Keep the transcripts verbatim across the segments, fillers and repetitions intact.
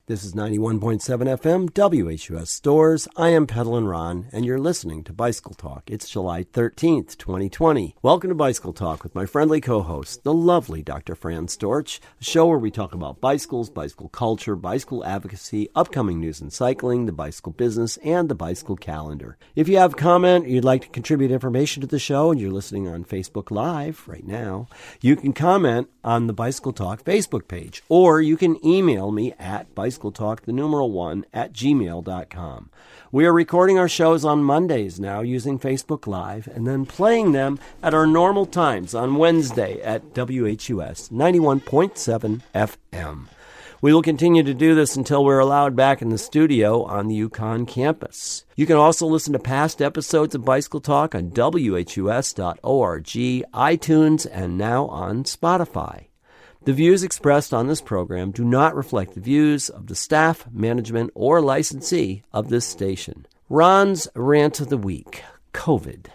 This is ninety-one point seven F M, W H U S Stores. I am Peddlin' Ron, and you're listening to Bicycle Talk. It's July thirteenth, twenty twenty. Welcome to Bicycle Talk with my friendly co-host, the lovely Doctor Fran Storch, a show where we talk about bicycles, bicycle culture, bicycle advocacy, upcoming news in cycling, the bicycle business, and the bicycle calendar. If you have a comment or you'd like to contribute information to the show and you're listening on Facebook Live right now, you can comment on the Bicycle Talk Facebook page, or you can email me at bicycle talk, the numeral one, at gmail dot com. We are recording our shows on Mondays now using Facebook Live and then playing them at our normal times on Wednesday at W H U S ninety-one point seven F M. We will continue to do this until we're allowed back in the studio on the Yukon campus. You can also listen to past episodes of Bicycle Talk on W H U S dot org, iTunes, and now on Spotify. The views expressed on this program do not reflect the views of the staff, management, or licensee of this station. Ron's Rant of the Week, COVID.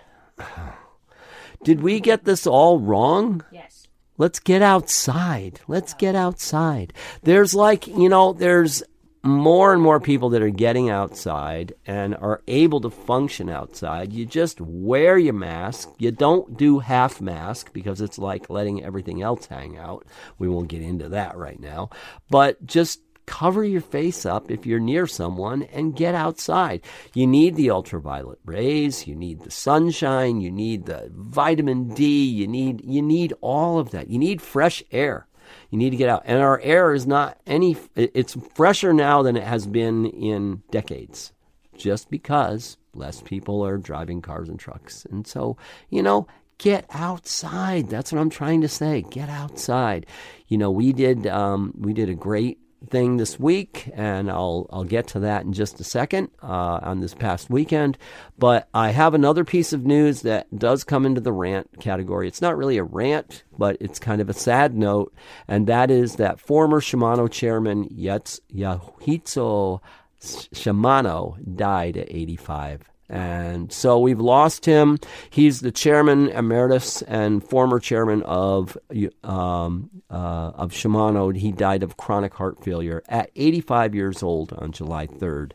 Did we get this all wrong? Yes. Let's get outside. Let's get outside. There's like, you know, there's more and more people that are getting outside and are able to function outside. You just wear your mask. You don't do half mask because it's like letting everything else hang out. We won't get into that right now. But just cover your face up if you're near someone and get outside. You need the ultraviolet rays. You need the sunshine. You need the vitamin D. You need, you need all of that. You need fresh air. You need to get out. And our air is not any, it's fresher now than it has been in decades, just because less people are driving cars and trucks. And so, you know, get outside. That's what I'm trying to say. Get outside. You know, we did, um, we did a great thing this week, and I'll I'll get to that in just a second uh, on this past weekend. But I have another piece of news that does come into the rant category. It's not really a rant, but it's kind of a sad note, and that is that former Shimano chairman Yasuhito Shimano died at eighty-five. And so we've lost him. He's the chairman emeritus and former chairman of um, uh, of Shimano. He died of chronic heart failure at eighty-five years old on July third.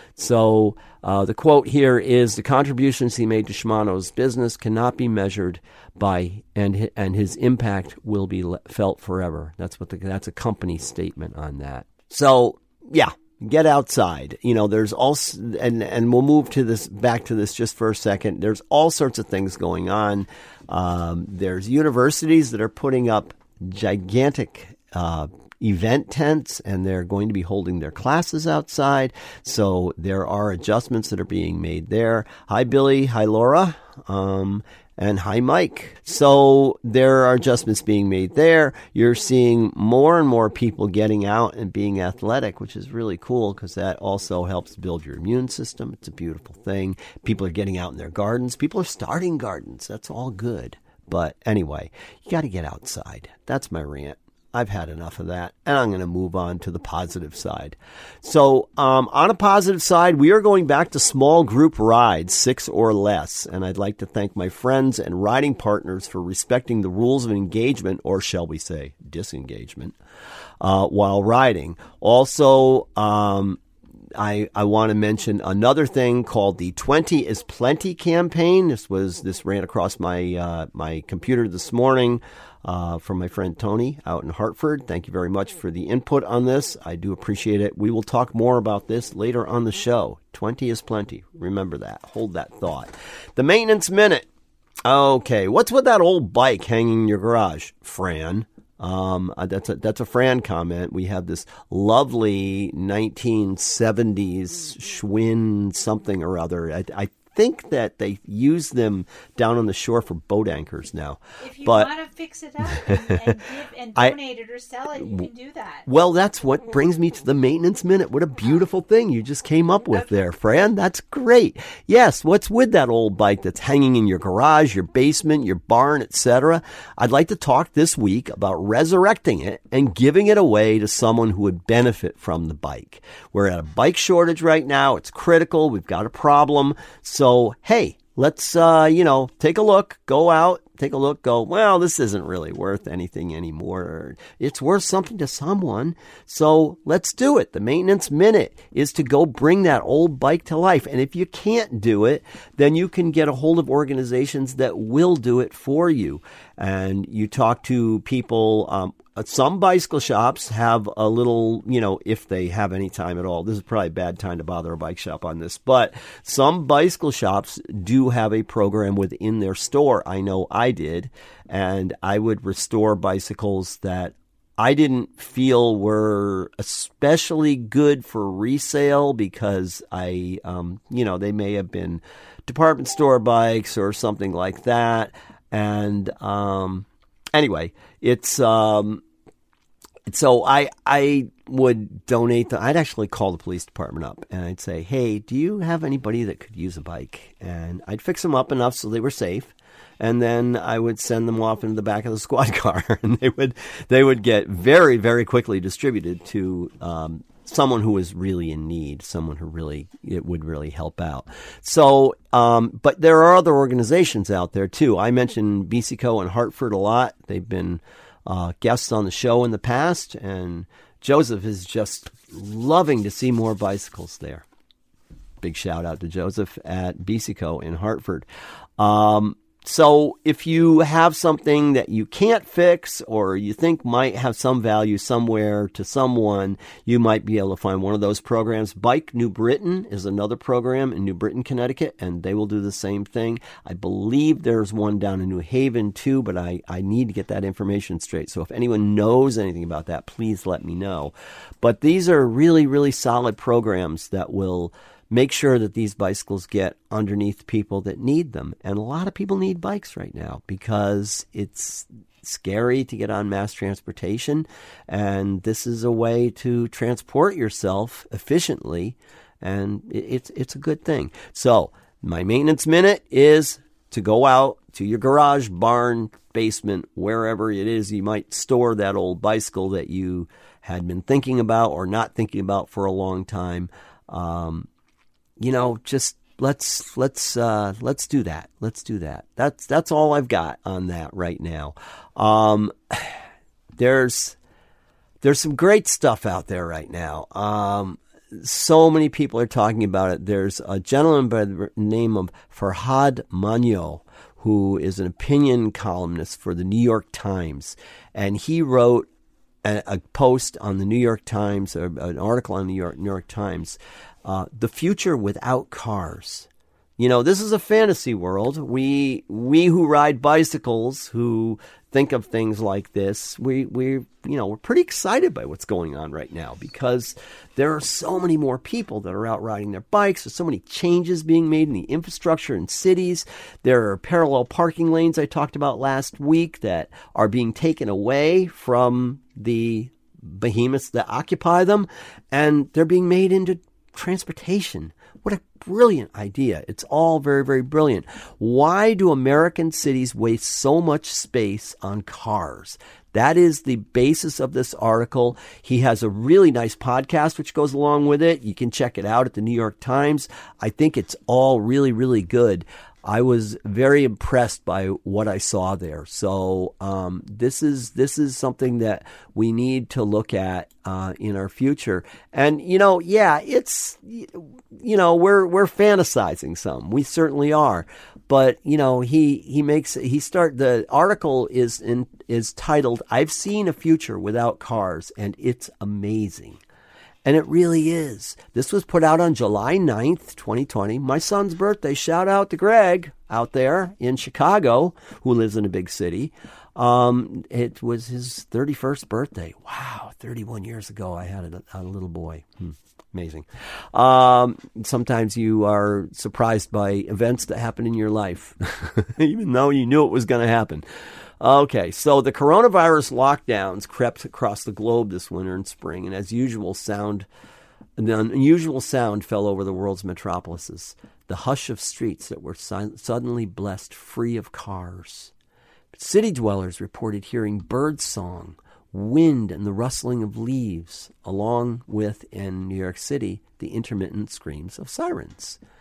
So uh, the quote here is, the contributions he made to Shimano's business cannot be measured by, and and his impact will be felt forever. That's what the, that's a company statement on that. So yeah. Get outside. You know, there's all, and, and we'll move to this, back to this just for a second. There's all sorts of things going on. Um, there's universities that are putting up gigantic, uh, event tents, and they're going to be holding their classes outside. So there are adjustments that are being made there. Hi, Billy. Hi, Laura. Um, And hi, Mike. So there are adjustments being made there. You're seeing more and more people getting out and being athletic, which is really cool because that also helps build your immune system. It's a beautiful thing. People are getting out in their gardens. People are starting gardens. That's all good. But anyway, you got to get outside. That's my rant. I've had enough of that, and I'm going to move on to the positive side. So um, on a positive side, we are going back to small group rides, six or less, and I'd like to thank my friends and riding partners for respecting the rules of engagement, or shall we say disengagement, uh, while riding. Also, um, I, I want to mention another thing called the twenty is Plenty campaign. This was this ran across my uh, my computer this morning. Uh, from my friend Tony out in Hartford. Thank you very much for the input on this. I do appreciate it. We will talk more about this later on the show. twenty is plenty. Remember that. Hold that thought. The Maintenance Minute. Okay, what's with that old bike hanging in your garage, Fran? Um, that's a, that's a Fran comment. We have this lovely nineteen seventies Schwinn something or other. I, I think that they use them down on the shore for boat anchors now. If you but, want to fix it up and, and, give, and donate I, it or sell it, you can do that. Well, that's what brings me to the Maintenance Minute. What a beautiful thing you just came up with there, Fran. That's great. Yes, what's with that old bike that's hanging in your garage, your basement, your barn, et cetera? I'd like to talk this week about resurrecting it and giving it away to someone who would benefit from the bike. We're at a bike shortage right now. It's critical. We've got a problem. So, hey, let's, uh, you know, take a look, go out, take a look, go, well, this isn't really worth anything anymore. It's worth something to someone. So let's do it. The Maintenance Minute is to go bring that old bike to life. And if you can't do it, then you can get a hold of organizations that will do it for you. And you talk to people, um, some bicycle shops have a little, you know, if they have any time at all. This is probably a bad time to bother a bike shop on this. But some bicycle shops do have a program within their store. I know I did. And I would restore bicycles that I didn't feel were especially good for resale because I, um, you know, they may have been department store bikes or something like that. And um, anyway, it's... Um, So I I would donate them. I'd actually call the police department up and I'd say, hey, do you have anybody that could use a bike? And I'd fix them up enough so they were safe. And then I would send them off into the back of the squad car, and they would they would get very, very quickly distributed to um, someone who was really in need, someone who really it would really help out. So, um, but there are other organizations out there too. I mentioned B C C O in Hartford a lot. They've been Uh, guests on the show in the past, and Joseph is just loving to see more bicycles there. Big shout out to Joseph at B C C O in Hartford. Um, so if you have something that you can't fix or you think might have some value somewhere to someone, you might be able to find one of those programs. Bike New Britain is another program in New Britain, Connecticut, and they will do the same thing. I believe there's one down in New Haven too, but I, I need to get that information straight. So if anyone knows anything about that, please let me know. But these are really, really solid programs that will make sure that these bicycles get underneath people that need them. And a lot of people need bikes right now because it's scary to get on mass transportation. And this is a way to transport yourself efficiently. And it's, it's a good thing. So my maintenance minute is to go out to your garage, barn, basement, wherever it is you might store that old bicycle that you had been thinking about or not thinking about for a long time. Um, You know, just let's let's uh, let's do that. Let's do that. That's that's all I've got on that right now. Um, there's there's some great stuff out there right now. Um, so many people are talking about it. There's a gentleman by the name of Farhad Manyo, who is an opinion columnist for the New York Times, and he wrote a, a post on the New York Times, or an article on the New York New York Times. Uh, the future without cars. You know, this is a fantasy world. We we who ride bicycles, who think of things like this, we we you know we're pretty excited by what's going on right now because there are so many more people that are out riding their bikes. There's so many changes being made in the infrastructure in cities. There are parallel parking lanes I talked about last week that are being taken away from the behemoths that occupy them, and they're being made into transportation. What a brilliant idea. It's all very, very brilliant. Why do American cities waste so much space on cars? That is the basis of this article. He has a really nice podcast which goes along with it. You can check it out at the New York Times. I think it's all really, really good. I was very impressed by what I saw there. So um, this is this is something that we need to look at uh, in our future. And you know, yeah, it's you know we're we're fantasizing some. We certainly are. But you know, he he makes he start the article is in is titled "I've Seen a Future Without Cars," and it's amazing. And it really is. This was put out on July ninth, twenty twenty. My son's birthday. Shout out to Greg out there in Chicago, who lives in a big city. Um, it was his thirty-first birthday. Wow, thirty-one years ago I had a, a little boy. Hmm. Amazing. Um, sometimes you are surprised by events that happen in your life, even though you knew it was going to happen. Okay, so the coronavirus lockdowns crept across the globe this winter and spring, and as usual, sound, an unusual sound fell over the world's metropolises. The hush of streets that were si- suddenly blessed free of cars. But city dwellers reported hearing bird song, wind, and the rustling of leaves, along with, in New York City, the intermittent screams of sirens.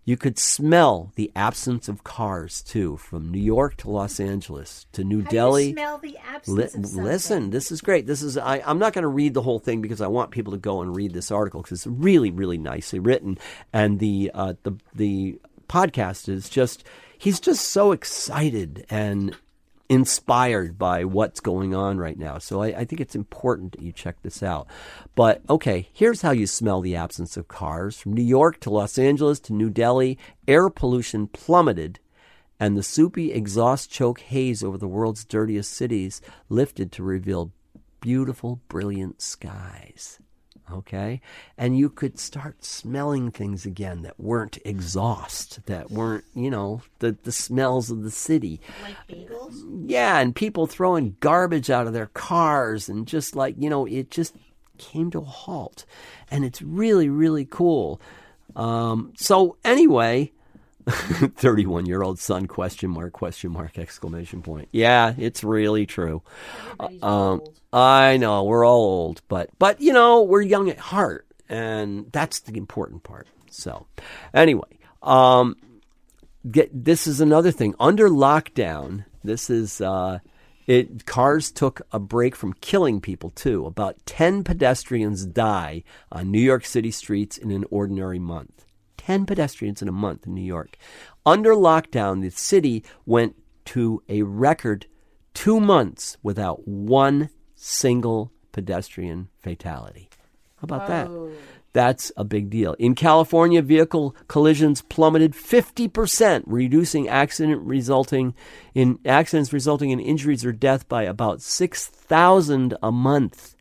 You could smell the absence of cars, too, from New York to Los Angeles to New How Delhi. Do you smell the absence Li- of something? Listen, this is great. This is I, I'm not going to read the whole thing because I want people to go and read this article because it's really, really nicely written. And the uh, the the podcast is just, he's just so excited and inspired by what's going on right now. So I, I think it's important that you check this out. But, okay, here's how you smell the absence of cars. From New York to Los Angeles to New Delhi, air pollution plummeted, and the soupy exhaust choke haze over the world's dirtiest cities lifted to reveal beautiful, brilliant skies. Okay? And you could start smelling things again that weren't exhaust, that weren't, you know, the, the smells of the city. Like bagels? Yeah, and people throwing garbage out of their cars and just like, you know, it just came to a halt. And it's really, really cool. Um, so anyway, thirty-one-year-old son, question mark, question mark, exclamation point. Yeah, it's really true. Everybody's Um, old. I know, we're all old, but, but, you know, we're young at heart, and that's the important part. So, anyway, um, get, this is another thing. Under lockdown, this is, uh, it, cars took a break from killing people, too. About ten pedestrians die on New York City streets in an ordinary month. ten pedestrians in a month in New York. Under lockdown, the city went to a record two months without one single pedestrian fatality. How about that? Oh. That's a big deal. In California, vehicle collisions plummeted fifty percent, reducing accident resulting in accidents resulting in injuries or death by about six thousand a month.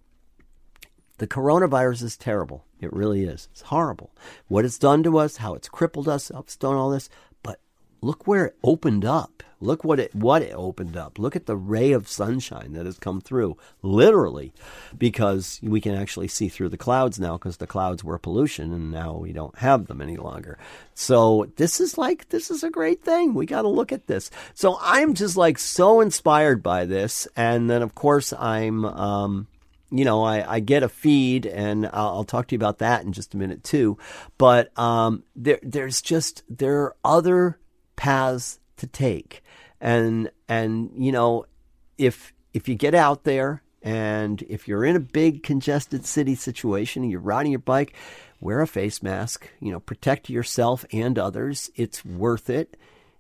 The coronavirus is terrible. It really is. It's horrible. What it's done to us, how it's crippled us, how it's done all this. But look where it opened up. Look what it what it opened up. Look at the ray of sunshine that has come through, literally, because we can actually see through the clouds now because the clouds were pollution and now we don't have them any longer. So this is like, this is a great thing. We got to look at this. So I'm just like so inspired by this. And then, of course, I'm... Um, You know, I, I get a feed, and I'll, I'll talk to you about that in just a minute too. But um, there, there's just there are other paths to take, and and you know, if if you get out there, and if you're in a big congested city situation, and you're riding your bike, wear a face mask. You know, protect yourself and others. It's worth it.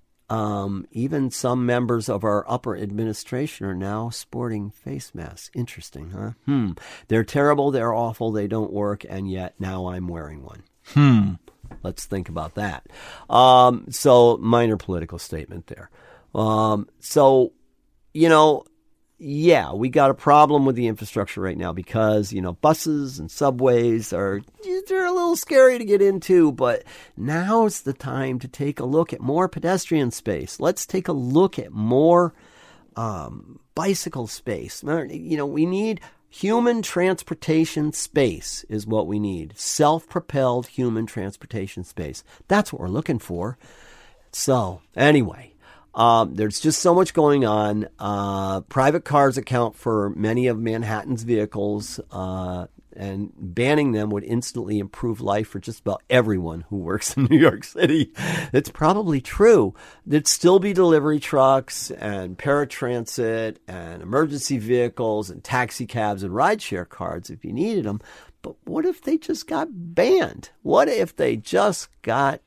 Um, even some members of our upper administration are now sporting face masks. Interesting, huh? Hmm. They're terrible, they're awful, they don't work, and yet now I'm wearing one. Hmm. Let's think about that. Um, so, minor political statement there. Um, so, you know, yeah, we got a problem with the infrastructure right now because, you know, buses and subways are, they're a little scary to get into, but now's the time to take a look at more pedestrian space. Let's take a look at more um, bicycle space. You know, we need human transportation space is what we need. Self-propelled human transportation space. That's what we're looking for. So, anyway. Um, there's just so much going on. Uh, private cars account for many of Manhattan's vehicles, uh, and banning them would instantly improve life for just about everyone who works in New York City. It's probably true. There'd still be delivery trucks and paratransit and emergency vehicles and taxi cabs and rideshare cars if you needed them. But what if they just got banned? What if they just got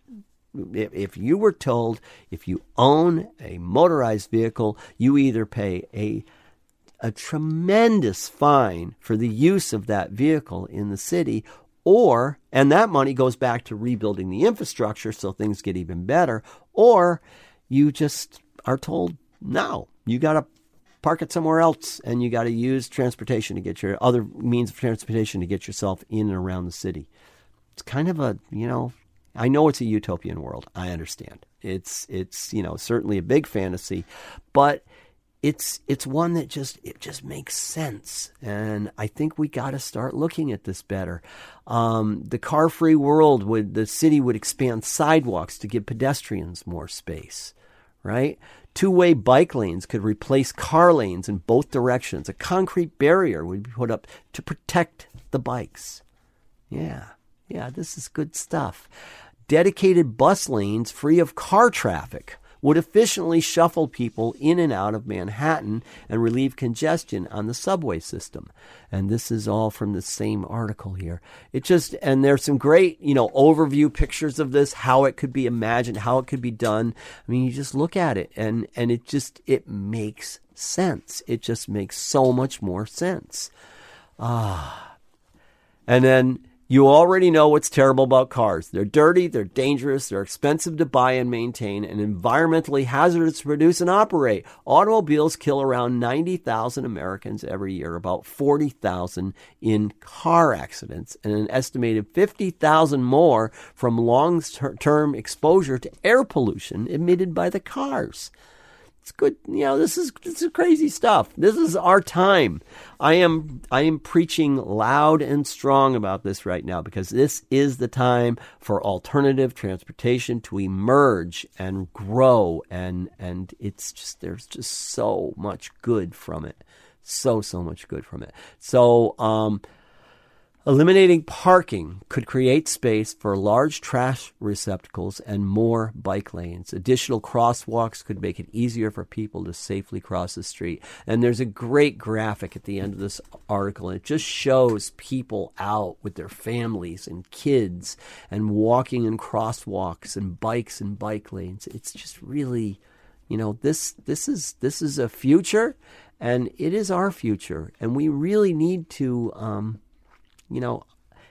If you were told if you own a motorized vehicle, you either pay a a tremendous fine for the use of that vehicle in the city, or, and that money goes back to rebuilding the infrastructure so things get even better, or you just are told, no, you got to park it somewhere else and you got to use transportation to get your other means of transportation to get yourself in and around the city. It's kind of a, you know, I know it's a utopian world. I understand. It's, it's, you know, certainly a big fantasy, but it's, it's one that just, it just makes sense. And I think we got to start looking at this better. Um, the car-free world would, the city would expand sidewalks to give pedestrians more space, right? Two-way bike lanes could replace car lanes in both directions. A concrete barrier would be put up to protect the bikes. Yeah. Yeah, this is good stuff. dedicated bus lanes free of car traffic would efficiently shuffle people in and out of Manhattan and relieve congestion on the subway system. And this is all from the same article here. It just, and there's some great, you know, overview pictures of this, how it could be imagined, how it could be done. I mean, you just look at it and, and it just, it makes sense. It just makes so much more sense. Ah. And then you already know what's terrible about cars. They're dirty, they're dangerous, they're expensive to buy and maintain, and environmentally hazardous to produce and operate. Automobiles kill around ninety thousand Americans every year, about forty thousand in car accidents, and an estimated fifty thousand more from long-term exposure to air pollution emitted by the cars. It's good, you know. This is this is crazy stuff. This is our time. I am I am preaching loud and strong about this right now because this is the time for alternative transportation to emerge and grow, and and it's just there's just so much good from it, so so much good from it. So um, eliminating parking could create space for large trash receptacles and more bike lanes. Additional crosswalks could make it easier for people to safely cross the street. And there's a great graphic at the end of this article. It just shows people out with their families and kids and walking in crosswalks and bikes and bike lanes. It's just really, you know, this this is this is a future, and it is our future. And we really need to um You know,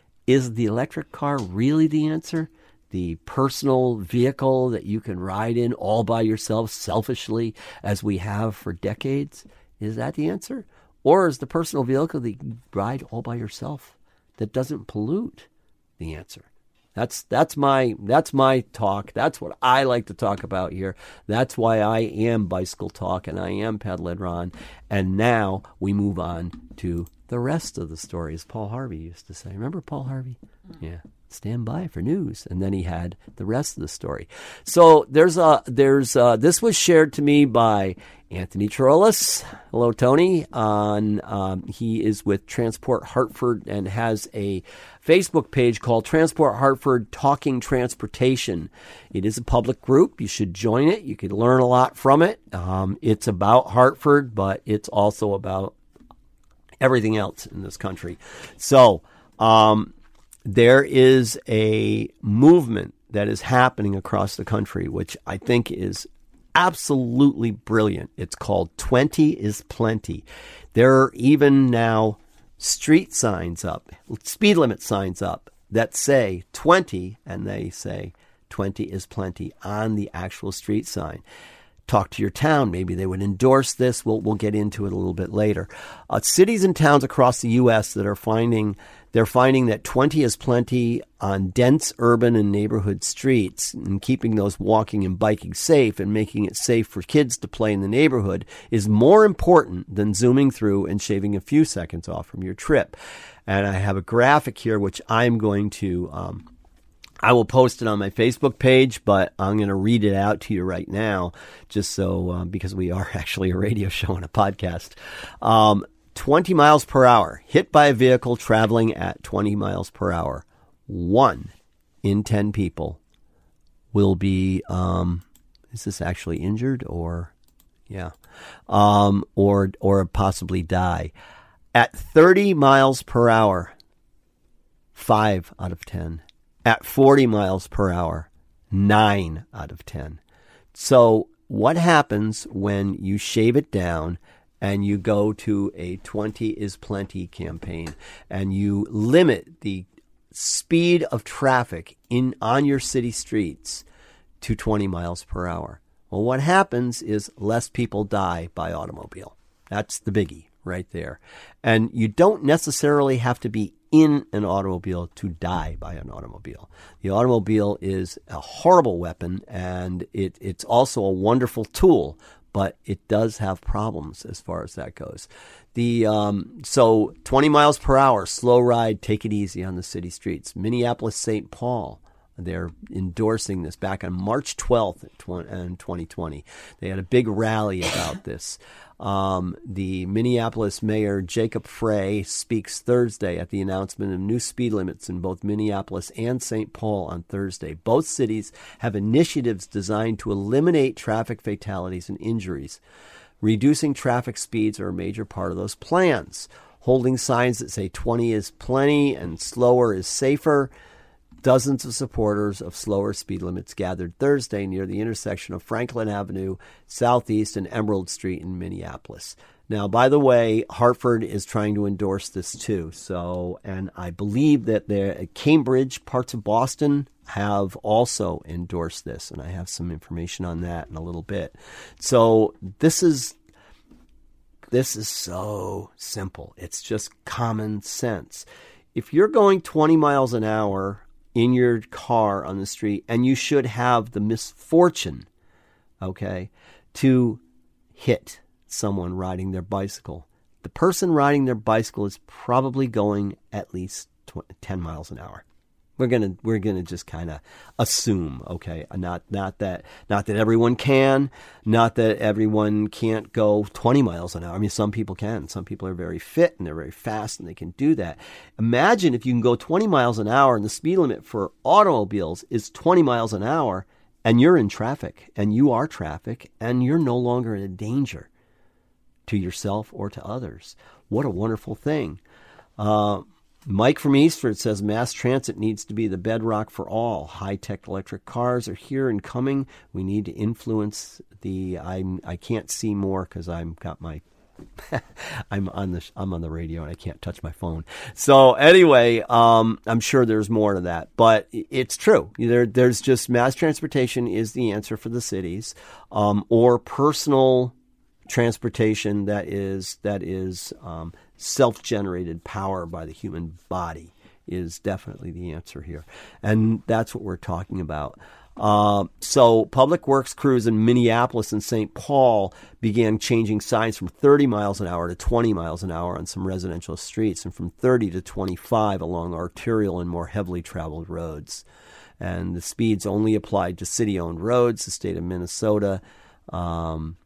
is the electric car really the answer? The personal vehicle that you can ride in all by yourself selfishly as we have for decades? Is that the answer? Or is the personal vehicle that you ride all by yourself that doesn't pollute the answer? That's that's my that's my talk. That's what I like to talk about here. That's why I am Bicycle Talk and I am Peddlin' Ron. And now we move on to the rest of the story, as Paul Harvey used to say. Remember Paul Harvey? Yeah. Stand by for news. And then he had the rest of the story. So there's a, there's a, this was shared to me by Anthony Trollis. Hello, Tony. On, um, he is with Transport Hartford and has a Facebook page called Transport Hartford Talking Transportation. It is a public group. You should join it. You can learn a lot from it. Um, it's about Hartford, but it's also about everything else in this country. So um, there is a movement that is happening across the country, which I think is absolutely brilliant. It's called twenty is plenty. There are even now street signs up, speed limit signs up that say twenty, and they say twenty is plenty on the actual street sign. Talk to your town. Maybe they would endorse this. We'll we'll get into it a little bit later. Uh, cities and towns across the U S that are finding they're finding that twenty is plenty on dense urban and neighborhood streets, and keeping those walking and biking safe and making it safe for kids to play in the neighborhood is more important than zooming through and shaving a few seconds off from your trip. And I have a graphic here which I'm going to um, I will post it on my Facebook page, but I'm going to read it out to you right now, just so, uh, because we are actually a radio show and a podcast. Um, twenty miles per hour, hit by a vehicle traveling at twenty miles per hour. One in ten people will be, um, is this actually injured or, yeah, um, or, or possibly die. At thirty miles per hour, five out of ten. At forty miles per hour, nine out of ten. So what happens when you shave it down and you go to a twenty is plenty campaign and you limit the speed of traffic in on your city streets to twenty miles per hour? Well, what happens is less people die by automobile. That's the biggie right there. And you don't necessarily have to be in an automobile to die by an automobile. The automobile is a horrible weapon, and it, it's also a wonderful tool, but it does have problems as far as that goes. The um, so twenty miles per hour, slow ride, take it easy on the city streets. Minneapolis, Saint Paul, They're endorsing this back on March twelfth in twenty twenty. They had a big rally about this. Um, the Minneapolis Mayor Jacob Frey speaks Thursday at the announcement of new speed limits in both Minneapolis and Saint Paul on Thursday. Both cities have initiatives designed to eliminate traffic fatalities and injuries. Reducing traffic speeds are a major part of those plans. Holding signs that say twenty is plenty and slower is safer. Dozens of supporters of slower speed limits gathered Thursday near the intersection of Franklin Avenue, Southeast, and Emerald Street in Minneapolis. Now, by the way, Hartford is trying to endorse this too. So, and I believe that the Cambridge, parts of Boston, have also endorsed this, and I have some information on that in a little bit. So this is this is so simple. It's just common sense. If you're going twenty miles an hour in your car on the street, and you should have the misfortune, okay, to hit someone riding their bicycle, the person riding their bicycle is probably going at least ten miles an hour. We're gonna we're gonna just kind of assume, okay, not not that not that everyone can, not that everyone can't go twenty miles an hour. I mean, some people can. Some people are very fit and they're very fast and they can do that. Imagine if you can go twenty miles an hour and the speed limit for automobiles is twenty miles an hour, and you're in traffic and you are traffic and you're no longer in a danger to yourself or to others. What a wonderful thing. Uh, Mike from Eastford says mass transit needs to be the bedrock for all. High-tech electric cars are here and coming. We need to influence the. I'm. I can't see more because I'm got my. I'm on the. I'm on the radio and I can't touch my phone. So anyway, um, I'm sure there's more to that, but it's true. There, there's just mass transportation is the answer for the cities, um, or personal transportation that is that is. Um, self-generated power by the human body is definitely the answer here. And that's what we're talking about. Uh, so public works crews in Minneapolis and Saint Paul began changing signs from thirty miles an hour to twenty miles an hour on some residential streets and from thirty to twenty-five along arterial and more heavily traveled roads. And the speeds only applied to city-owned roads. The state of Minnesota, um,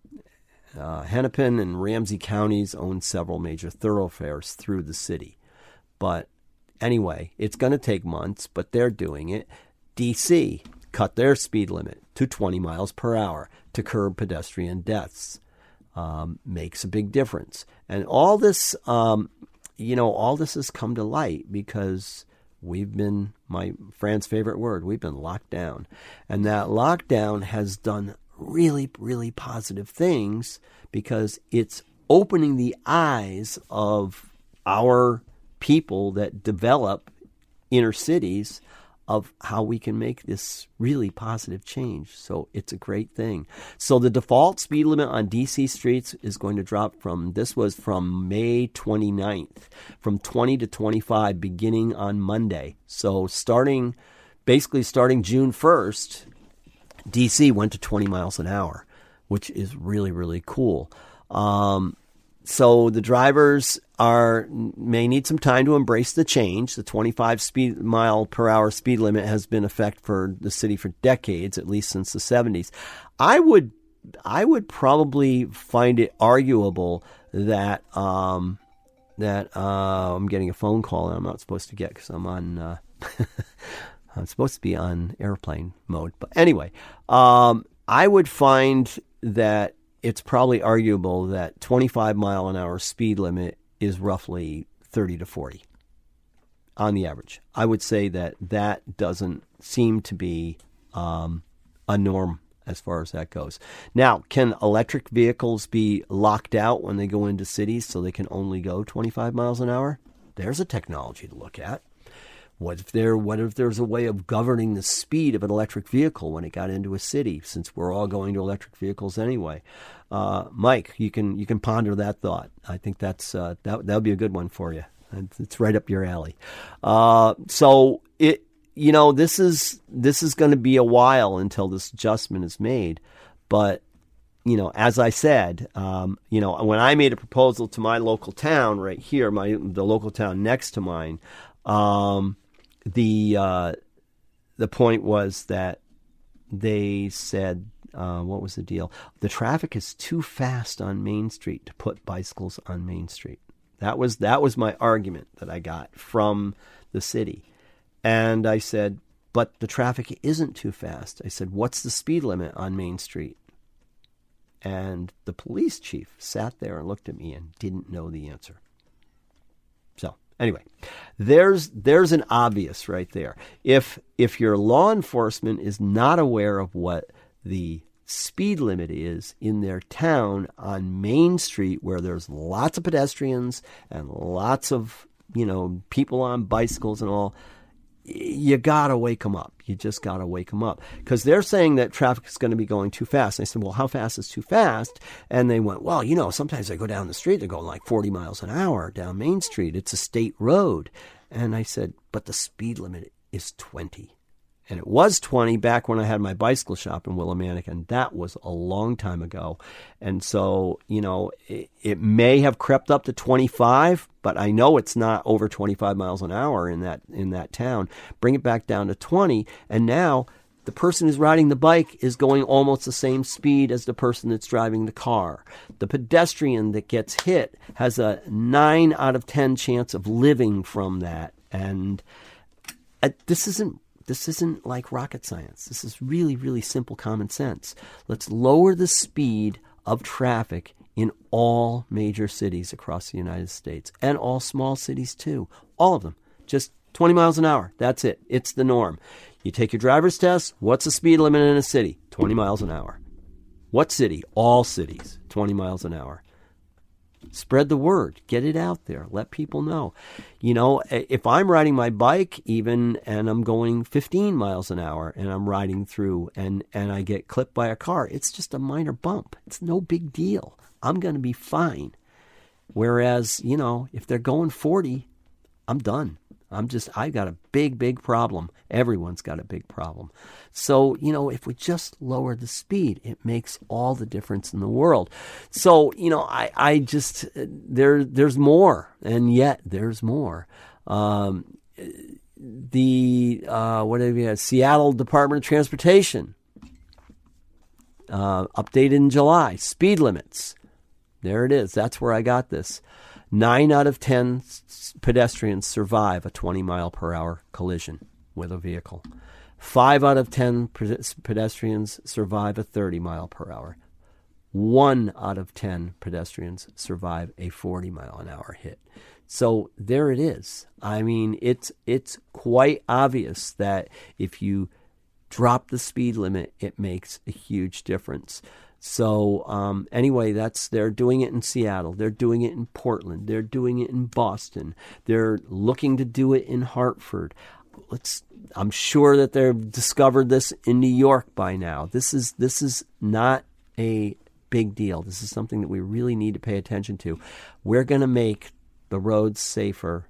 Uh, Hennepin and Ramsey counties own several major thoroughfares through the city. But anyway, it's going to take months, but they're doing it. D C cut their speed limit to twenty miles per hour to curb pedestrian deaths. Um, makes a big difference. And all this, um, you know, all this has come to light because we've been, my Fran's favorite word, we've been locked down. And that lockdown has done really, really positive things because it's opening the eyes of our people that develop inner cities of how we can make this really positive change. So it's a great thing. So the default speed limit on D C streets is going to drop from, this was from May twenty-ninth, from twenty to twenty-five beginning on Monday. So starting, basically starting June first, D C went to twenty miles an hour, which is really, really cool. Um, so the drivers are may need some time to embrace the change. The twenty-five speed mile per hour speed limit has been in effect for the city for decades, at least since the seventies. I would I would probably find it arguable that um, that uh, I'm getting a phone call that I'm not supposed to get because I'm on. Uh, I'm supposed to be on airplane mode. But anyway, um, I would find that it's probably arguable that twenty-five mile an hour speed limit is roughly thirty to forty on the average. I would say that that doesn't seem to be um, a norm as far as that goes. Now, can electric vehicles be locked out when they go into cities so they can only go twenty-five miles an hour? There's a technology to look at. What if there? What if there's a way of governing the speed of an electric vehicle when it got into a city? Since we're all going to electric vehicles anyway, uh, Mike, you can you can ponder that thought. I think that's uh, that that would be a good one for you. It's right up your alley. Uh, so it you know this is this is going to be a while until this adjustment is made, but you know, as I said, um, you know, when I made a proposal to my local town right here, my the local town next to mine. Um, The uh, the point was that they said, uh, what was the deal? The traffic is too fast on Main Street to put bicycles on Main Street. That was that was my argument that I got from the city. And I said, but the traffic isn't too fast. I said, what's the speed limit on Main Street? And the police chief sat there and looked at me and didn't know the answer. So anyway, there's there's an obvious right there. If if your law enforcement is not aware of what the speed limit is in their town on Main Street, where there's lots of pedestrians and lots of, you know, people on bicycles and all, you got to wake them up. You just got to wake them up. Because they're saying that traffic is going to be going too fast. And I said, well, how fast is too fast? And they went, well, you know, sometimes I go down the street, they're going like forty miles an hour down Main Street. It's a state road. And I said, but the speed limit is twenty. And it was twenty back when I had my bicycle shop in Willimantic, and that was a long time ago. And so, you know, it, it may have crept up to twenty-five, but I know it's not over twenty-five miles an hour in that in that town. Bring it back down to twenty, and now the person who's riding the bike is going almost the same speed as the person that's driving the car. The pedestrian that gets hit has a nine out of ten chance of living from that. And uh, this isn't This isn't like rocket science. This is really, really simple common sense. Let's lower the speed of traffic in all major cities across the United States, and all small cities too. All of them. Just twenty miles an hour. That's it. It's the norm. You take your driver's test. What's the speed limit in a city? twenty miles an hour. What city? All cities. twenty miles an hour. Spread the word. Get it out there. Let people know. You know, if I'm riding my bike even and I'm going fifteen miles an hour and I'm riding through and, and I get clipped by a car, it's just a minor bump. It's no big deal. I'm going to be fine. Whereas, you know, if they're going forty, I'm done. I'm just, I got a big, big problem. Everyone's got a big problem. So, you know, if we just lower the speed, it makes all the difference in the world. So, you know, I, I just, there, there's more, and yet there's more. Um, the, uh, what have you had? Seattle Department of Transportation, uh, updated in July, speed limits. There it is. That's where I got this. Nine out of ten pedestrians survive a twenty mile per hour collision with a vehicle. Five out of ten pedestrians survive a thirty mile per hour. One out of ten pedestrians survive a forty mile an hour hit. So there it is. I mean, it's it's quite obvious that if you drop the speed limit, it makes a huge difference. So um, anyway, that's they're doing it in Seattle. They're doing it in Portland. They're doing it in Boston. They're looking to do it in Hartford. Let's. I'm sure that they've discovered this in New York by now. This is this is not a big deal. This is something that we really need to pay attention to. We're going to make the roads safer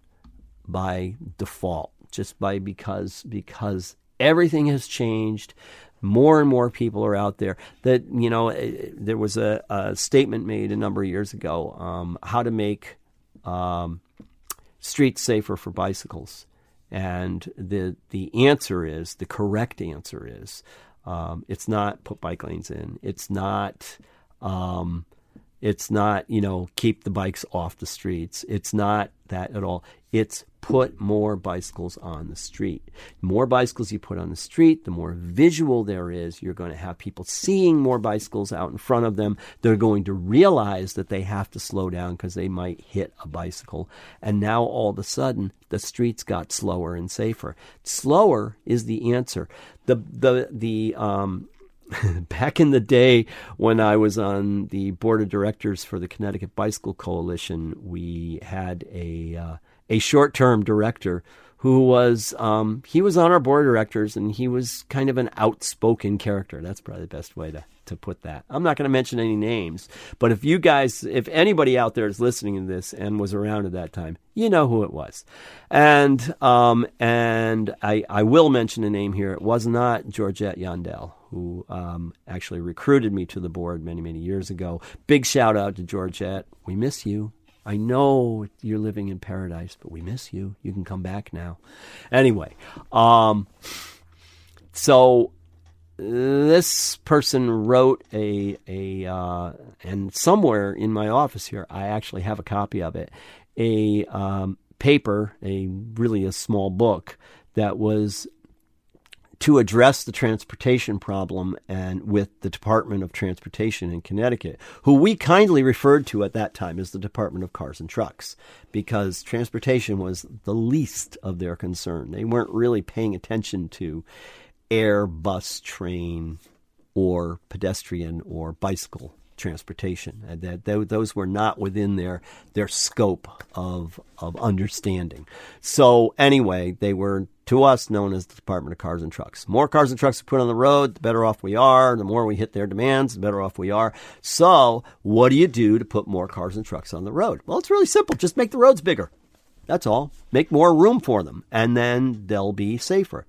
by default, just by because because everything has changed. More and more people are out there. That, you know, there was a, a statement made a number of years ago, um, how to make um, streets safer for bicycles. And the the answer is, the correct answer is, um, it's not put bike lanes in. It's not, um, it's not, you know, keep the bikes off the streets. It's not that at all. It's put more bicycles on the street. The more bicycles you put on the street, the more visual there is. You're going to have people seeing more bicycles out in front of them. They're going to realize that they have to slow down because they might hit a bicycle. And now all of a sudden, the streets got slower and safer. Slower is the answer. The the the um. Back in the day when I was on the board of directors for the Connecticut Bicycle Coalition, we had a uh, a short-term director who was um, he was on our board of directors, and he was kind of an outspoken character. That's probably the best way to, to put that. I'm not going to mention any names, but if you guys, if anybody out there is listening to this and was around at that time, you know who it was. And um, and I, I will mention a name here. It was not Georgette Yandel, who um, actually recruited me to the board many, many years ago. Big shout out to Georgette. We miss you. I know you're living in paradise, but we miss you. You can come back now. Anyway, um, so this person wrote a, a uh, and somewhere in my office here, I actually have a copy of it, a um, paper, a really a small book that was to address the transportation problem and with the Department of Transportation in Connecticut, who we kindly referred to at that time as the Department of Cars and Trucks, because transportation was the least of their concern. They weren't really paying attention to air, bus, train, or pedestrian or bicycle transportation. And that those were not within their their scope of of understanding. So anyway, they were to us known as the Department of Cars and Trucks. More cars and trucks we put on the road, the better off we are. The more we hit their demands, the better off we are. So what do you do to put more cars and trucks on the road? Well, it's really simple. Just make the roads bigger. That's all. Make more room for them, and then they'll be safer.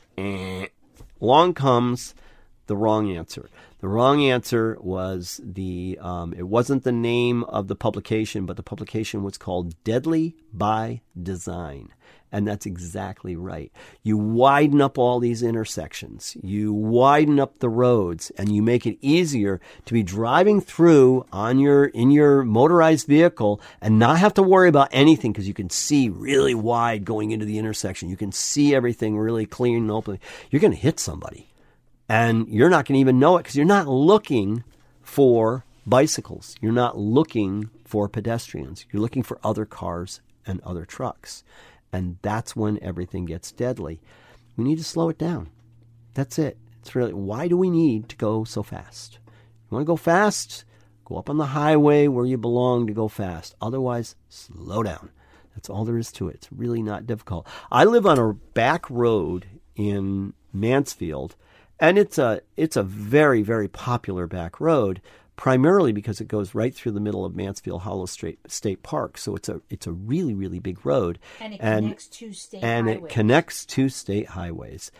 Eh. Along comes the wrong answer. The wrong answer was the, um, it wasn't the name of the publication, but the publication was called Deadly by Design. And that's exactly right. You widen up all these intersections. You widen up the roads, and you make it easier to be driving through on your in your motorized vehicle and not have to worry about anything, because you can see really wide going into the intersection. You can see everything really clean and open. You're going to hit somebody, and you're not going to even know it because you're not looking for bicycles. You're not looking for pedestrians. You're looking for other cars and other trucks. And that's when everything gets deadly. We need to slow it down. That's it. It's really, why do we need to go so fast? You want to go fast? Go up on the highway where you belong to go fast. Otherwise, slow down. That's all there is to it. It's really not difficult. I live on a back road in Mansfield, and it's a it's a very, very popular back road, primarily because it goes right through the middle of Mansfield Hollow State Park. So it's a it's a really, really big road. And it and, connects two state and highways. it connects two state highways.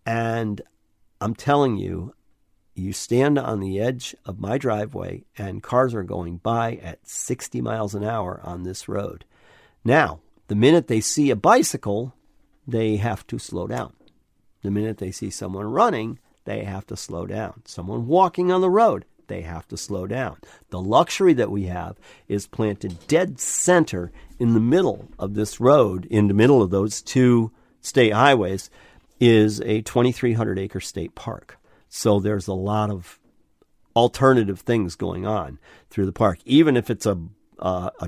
And I'm telling you, you stand on the edge of my driveway and cars are going by at sixty miles an hour on this road. Now, the minute they see a bicycle, they have to slow down. The minute they see someone running, they have to slow down. Someone walking on the road, they have to slow down. The luxury that we have is planted dead center in the middle of this road, in the middle of those two state highways, is a twenty-three hundred acre state park. So there's a lot of alternative things going on through the park. Even if it's a, uh, a,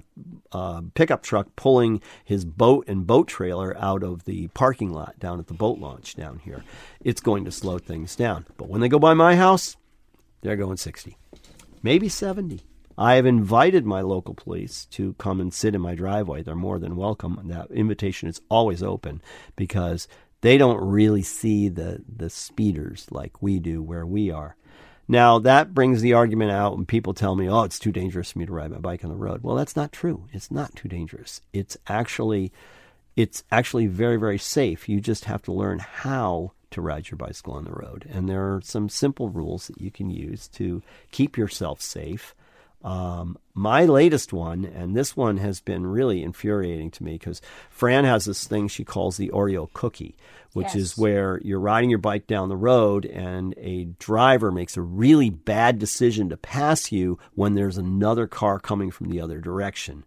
a pickup truck pulling his boat and boat trailer out of the parking lot down at the boat launch down here, it's going to slow things down. But when they go by my house, they're going sixty, maybe seventy. I have invited my local police to come and sit in my driveway. They're more than welcome. That invitation is always open because they don't really see the, the speeders like we do where we are. Now, that brings the argument out when people tell me, oh, it's too dangerous for me to ride my bike on the road. Well, that's not true. It's not too dangerous. It's actually, it's actually very, very safe. You just have to learn how to ride your bicycle on the road. And there are some simple rules that you can use to keep yourself safe. Um, my latest one, and this one has been really infuriating to me because Fran has this thing she calls the Oreo cookie, which yes. is where you're riding your bike down the road and a driver makes a really bad decision to pass you when there's another car coming from the other direction.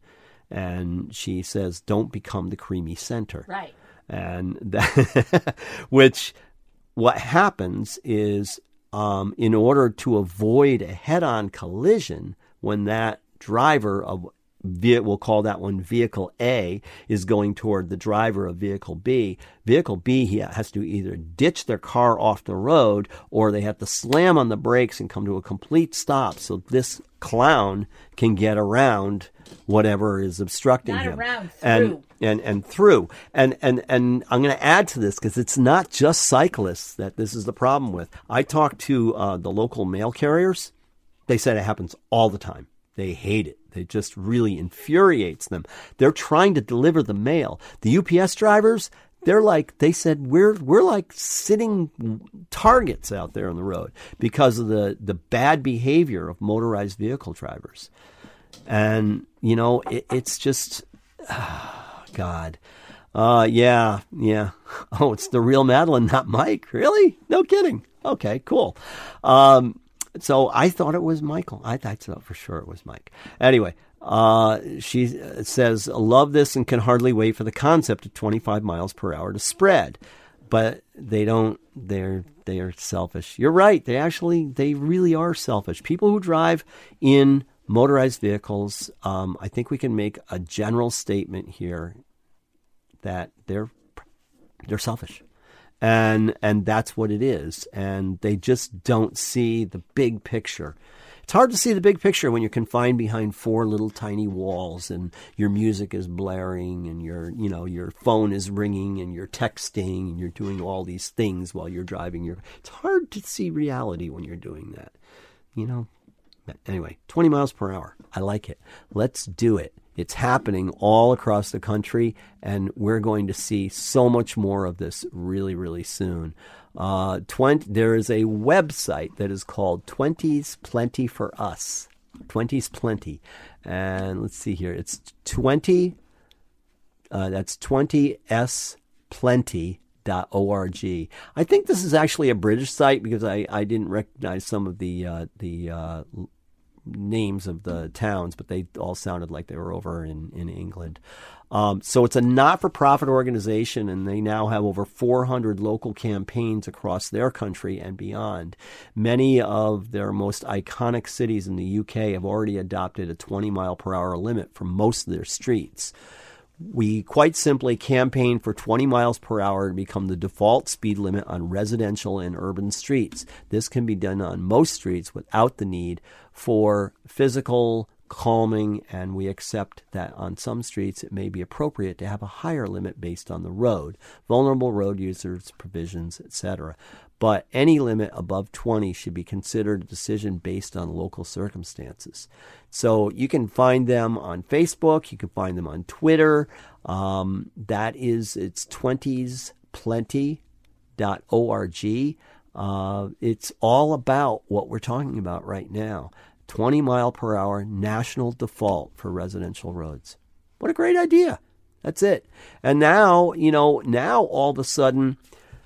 And she says, don't become the creamy center. Right. And that, which what happens is um, in order to avoid a head-on collision, when that driver of, we'll call that one vehicle A, is going toward the driver of vehicle B, vehicle B he has to either ditch their car off the road or they have to slam on the brakes and come to a complete stop so this clown can get around whatever is obstructing Not him. around, through. And, and, and through. And, and, and I'm going to add to this because it's not just cyclists that this is the problem with. I talked to uh, the local mail carriers. They said it happens all the time. They hate it. It just really infuriates them. They're trying to deliver the mail. The U P S drivers, they're like, they said, we're we're like sitting targets out there on the road because of the, the bad behavior of motorized vehicle drivers. And, you know, it, it's just, oh, God. Uh, yeah, yeah. Oh, it's the real Madeline, not Mike. Really? No kidding. Okay, cool. Um, so I thought it was Michael. I thought for sure it was Mike. Anyway, uh, she says, love this and can hardly wait for the concept of twenty-five miles per hour to spread. But they don't, they're, they are selfish. You're right. They actually, they really are selfish. People who drive in motorized vehicles, um, I think we can make a general statement here that they're, they're selfish. And, and that's what it is. And they just don't see the big picture. It's hard to see the big picture when you're confined behind four little tiny walls and your music is blaring and your, you know, your phone is ringing and you're texting and you're doing all these things while you're driving your. It's hard to see reality when you're doing that, you know. Anyway, twenty miles per hour. I like it. Let's do it. It's happening all across the country, and we're going to see so much more of this really, really soon. Uh, twenty, there is a website that is called twenties Plenty for Us. twenties Plenty. And let's see here. It's twenty, uh, that's twenty S plenty dot org. I think this is actually a British site because I, I didn't recognize some of the uh, the uh, names of the towns, but they all sounded like they were over in, in England. Um, so it's a not-for-profit organization, and they now have over four hundred local campaigns across their country and beyond. Many of their most iconic cities in the U K have already adopted a twenty mile per hour limit for most of their streets. We quite simply campaign for twenty miles per hour to become the default speed limit on residential and urban streets. This can be done on most streets without the need for physical calming, and we accept that on some streets it may be appropriate to have a higher limit based on the road, vulnerable road users, provisions, et cetera. But any limit above twenty should be considered a decision based on local circumstances. So you can find them on Facebook. You can find them on Twitter. Um, that is, it's twenties plenty dot org. Uh, it's all about what we're talking about right now. twenty mile per hour national default for residential roads. What a great idea. That's it. And now, you know, now all of a sudden,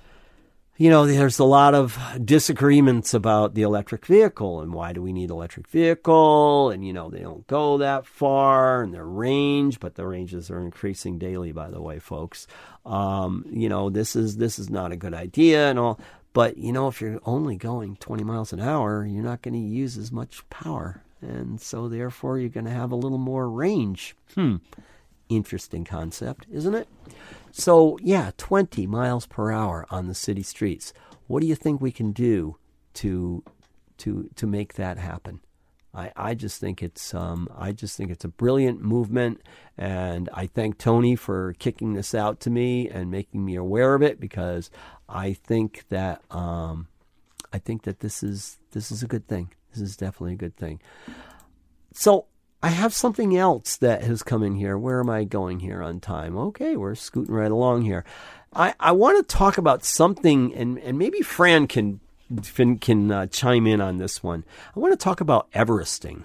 you know, there's a lot of disagreements about the electric vehicle and why do we need electric vehicle? And, you know, they don't go that far and their range, but the ranges are increasing daily, by the way, folks. Um, you know, this is, this is not a good idea and all. But, you know, if you're only going twenty miles an hour, you're not going to use as much power. And so, therefore, you're going to have a little more range. Hmm. Interesting concept, isn't it? So, yeah, twenty miles per hour on the city streets. What do you think we can do to to to make that happen? I, I just think it's um I just think it's a brilliant movement, and I thank Tony for kicking this out to me and making me aware of it, because I think that um I think that this is this is a good thing. This is definitely a good thing. So I have something else that has come in here. Where am I going here on time? Okay, we're scooting right along here. I, I want to talk about something, and, and maybe Fran can can uh, chime in on this one. I want to talk about Everesting.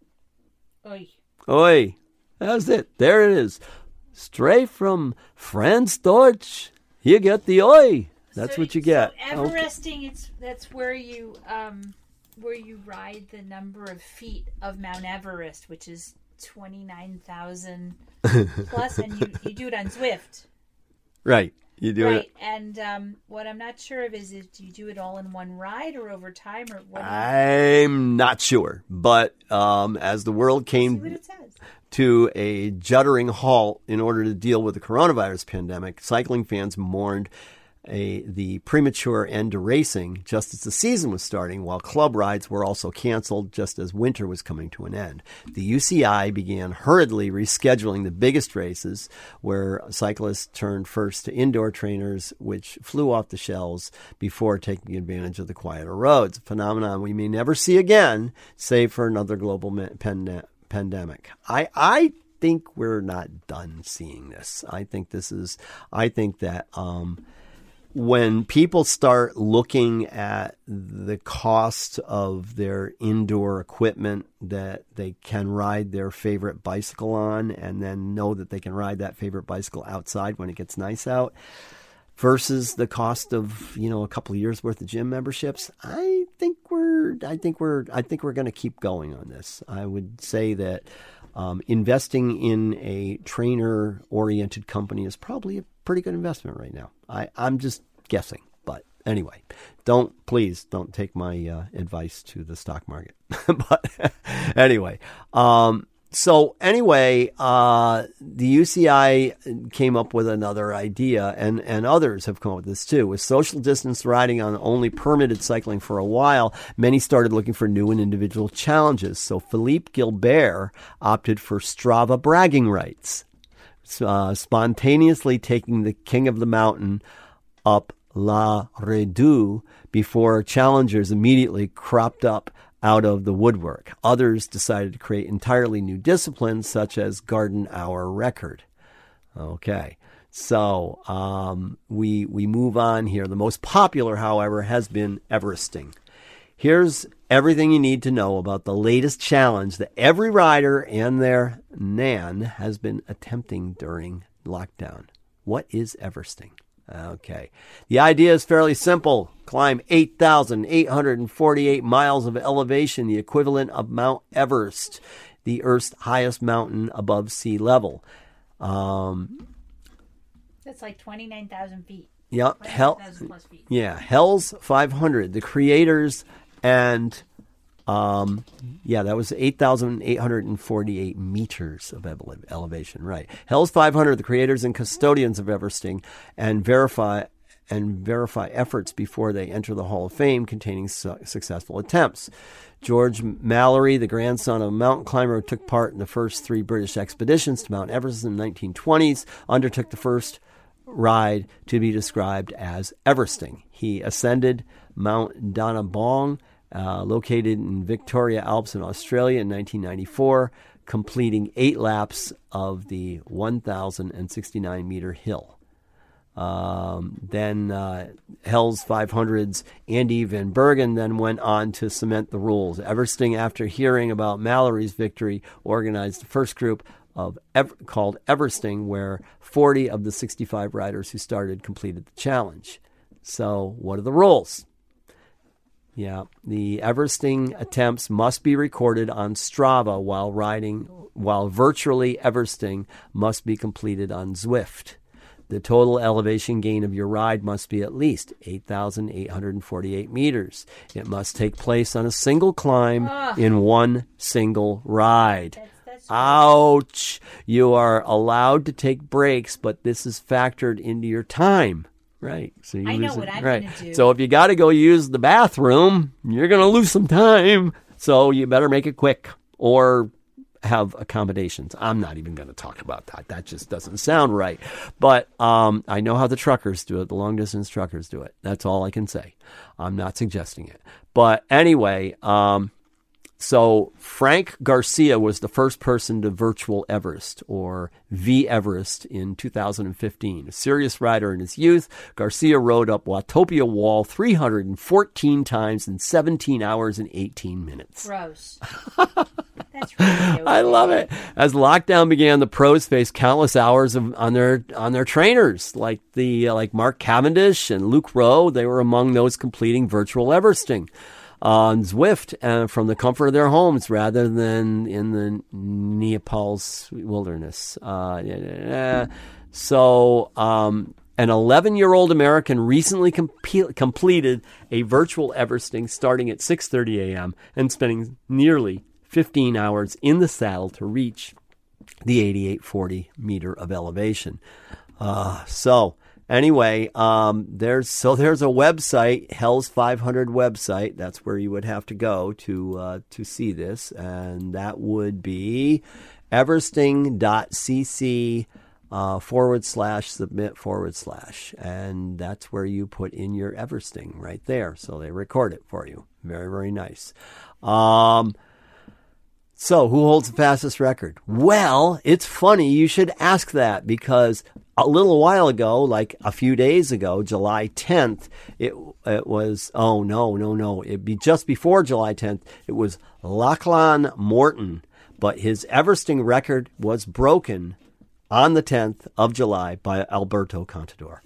Oi. Oi. That's it. There it is. Straight from Franz Deutsch. You get the oi. That's so, what you get. So Everesting, okay. it's that's where you um where you ride the number of feet of Mount Everest, which is twenty-nine thousand plus, and you, you do it on Zwift. Right. You do right. it. And um, what I'm not sure of is, is do you do it all in one ride or over time, or what? I'm not sure, but um, as the world came to a juddering halt in order to deal with the coronavirus pandemic, cycling fans mourned a the premature end to racing just as the season was starting, while club rides were also canceled just as winter was coming to an end. The U C I began hurriedly rescheduling the biggest races, where cyclists turned first to indoor trainers, which flew off the shelves before taking advantage of the quieter roads, a phenomenon we may never see again, save for another global pand- pandemic. I, I think we're not done seeing this. I think this is, I think that, um, when people start looking at the cost of their indoor equipment that they can ride their favorite bicycle on and then know that they can ride that favorite bicycle outside when it gets nice out versus the cost of, you know, a couple of years worth of gym memberships, I think we're I think we're I think we're going to keep going on this. I would say that um, investing in a trainer oriented company is probably a pretty good investment right now. I, I'm just guessing. But anyway, don't, please don't take my uh, advice to the stock market. But anyway, um, so anyway, uh, the U C I came up with another idea, and, and others have come up with this too. With social distance riding on only permitted cycling for a while, many started looking for new and individual challenges. So Philippe Gilbert opted for Strava bragging rights, uh, spontaneously taking the king of the mountain up La Redoute before challengers immediately cropped up out of the woodwork. Others decided to create entirely new disciplines, such as Garden Hour Record. Okay, so um, we we move on here. The most popular, however, has been Everesting. Here's everything you need to know about the latest challenge that every rider and their nan has been attempting during lockdown. What is Everesting? Okay. The idea is fairly simple. Climb eight thousand eight hundred forty-eight miles of elevation, the equivalent of Mount Everest, the Earth's highest mountain above sea level. Um, That's like twenty-nine thousand feet. Yeah. Hell, plus feet. Yeah. Hell's five hundred. The creators and, um, yeah, that was eight thousand eight hundred forty-eight meters of ele- elevation. Right. Hell's five hundred, the creators and custodians of Everesting, and verify and verify efforts before they enter the Hall of Fame containing su- successful attempts. George Mallory, the grandson of a mountain climber who took part in the first three British expeditions to Mount Everest in the nineteen twenties, undertook the first ride to be described as Everesting. He ascended Mount Danabong, uh, located in Victoria Alps in Australia in nineteen ninety-four, completing eight laps of the one thousand sixty-nine meter hill. Um, then uh, Hell's five hundred's Andy Van Bergen then went on to cement the rules. Everesting, after hearing about Mallory's victory, organized the first group of Ever- called Everesting, where forty of the sixty-five riders who started completed the challenge. So what are the rules? Yeah, the Everesting attempts must be recorded on Strava while riding, while virtually Everesting must be completed on Zwift. The total elevation gain of your ride must be at least eight thousand eight hundred forty-eight meters. It must take place on a single climb Ugh. in one single ride. That's, that's Ouch! You are allowed to take breaks, but this is factored into your time. Right. So you I know lose what it. I'm right. gonna do. So if you got to go use the bathroom, you're going to lose some time. So you better make it quick or have accommodations. I'm not even going to talk about that. That just doesn't sound right. But um, I know how the truckers do it. The long distance truckers do it. That's all I can say. I'm not suggesting it. But anyway, um, so Frank Garcia was the first person to virtual Everest, or V Everest, in two thousand fifteen. A serious rider in his youth, Garcia rode up Watopia Wall three hundred fourteen times in seventeen hours and eighteen minutes. gross. That's really I love it. As lockdown began, the pros faced countless hours of, on their on their trainers, like the uh, like Mark Cavendish and Luke Rowe. They were among those completing virtual Everesting on Zwift uh, from the comfort of their homes rather than in the Nepal's wilderness. Uh, yeah, so um, an eleven-year-old American recently comp- completed a virtual Everesting starting at six thirty a.m. and spending nearly fifteen hours in the saddle to reach the eighty-eight forty meter of elevation. Uh, so anyway, um, there's so there's a website, Hell's five hundred website. That's where you would have to go to uh, to see this, and that would be everesting.cc uh, forward slash submit forward slash, and that's where you put in your Everesting right there. So they record it for you. Very, very nice. Um, So, who holds the fastest record? Well, it's funny you should ask that, because a little while ago, like a few days ago, July tenth, it it was, oh, no, no, no. It'd be just before July tenth. It was Lachlan Morton. But his Everesting record was broken on the tenth of July by Alberto Contador.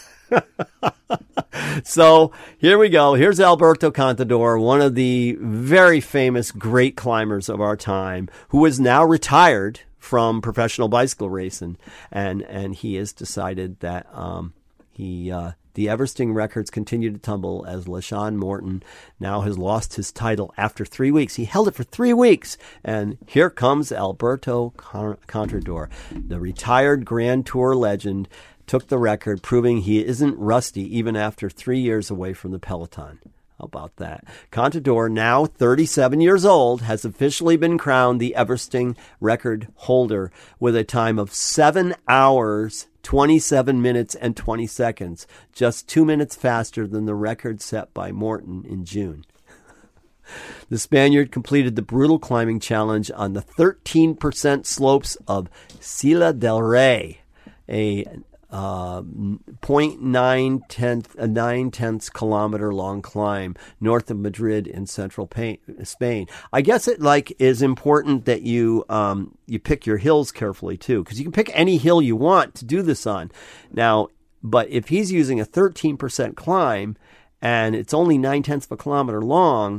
So here we go. Here's Alberto Contador, one of the very famous great climbers of our time, who is now retired from professional bicycle racing, and and he has decided that um, he uh, the Everesting records continue to tumble as LaShawn Morton now has lost his title after three weeks. He held it for three weeks, and here comes Alberto Contador, the retired Grand Tour legend, took the record, proving he isn't rusty even after three years away from the peloton. How about that? Contador, now thirty-seven years old, has officially been crowned the Everesting record holder with a time of seven hours, twenty-seven minutes, and twenty seconds, just two minutes faster than the record set by Morton in June. The Spaniard completed the brutal climbing challenge on the thirteen percent slopes of Silla del Rey, a Uh, zero point nine tenth, a nine tenths kilometer long climb north of Madrid in central Spain. I guess it like is important that you um, you pick your hills carefully too, because you can pick any hill you want to do this on. Now, but if he's using a thirteen percent climb and it's only nine tenths of a kilometer long,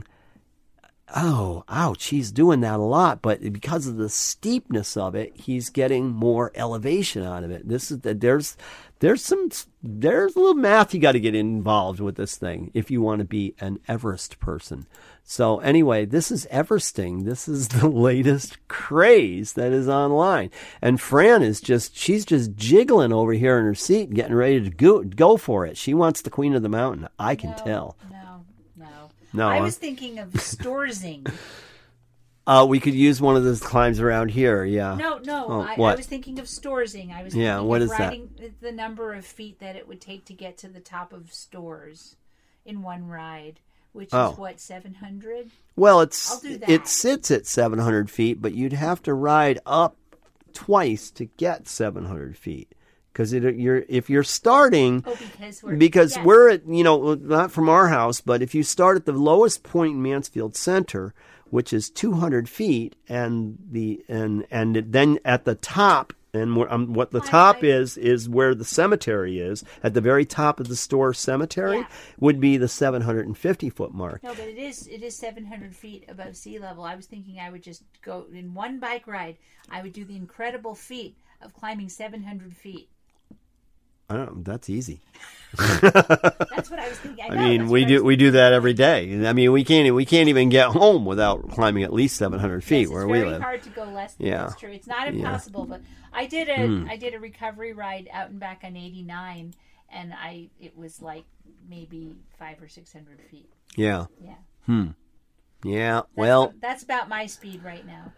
oh, ouch, he's doing that a lot, but because of the steepness of it, he's getting more elevation out of it. This is there's there's some there's a little math you got to get involved with this thing if you want to be an Everest person. So anyway, this is Everesting. This is the latest craze that is online, and Fran is just she's just jiggling over here in her seat, getting ready to go go for it. She wants the Queen of the Mountain. I can no, tell. No. No, I huh? was thinking of Storzing. Uh, we could use one of those climbs around here, yeah. No, no, oh, I, what? I was thinking of Storzing. I was yeah, thinking what of is riding that? the number of feet that it would take to get to the top of Stores in one ride, which oh. is what, seven hundred? Well, it's I'll do that. It sits at seven hundred feet, but you'd have to ride up twice to get seven hundred feet. Because you're if you're starting, oh, because we're, because yes. we're at, you know, not from our house, but if you start at the lowest point in Mansfield Center, which is two hundred feet, and the and and then at the top, and um, what the top I, is is where the cemetery is, at the very top of the Store cemetery, yeah. would be the seven hundred fifty foot mark. No, but it is it is seven hundred feet above sea level. I was thinking I would just go in one bike ride. I would do the incredible feat of climbing seven hundred feet. I don't know, that's easy. That's what I was thinking. I, know, I mean, we do we do that every day. I mean, we can't we can't even get home without climbing at least seven hundred feet yes, where we live. It's very hard to go less. Than yeah, that's true. It's not impossible, yeah. But I did a mm. I did a recovery ride out and back on eighty-nine, and I it was like maybe five or six hundred feet. Yeah. Yeah. Hmm. Yeah. That's well, what, that's about my speed right now.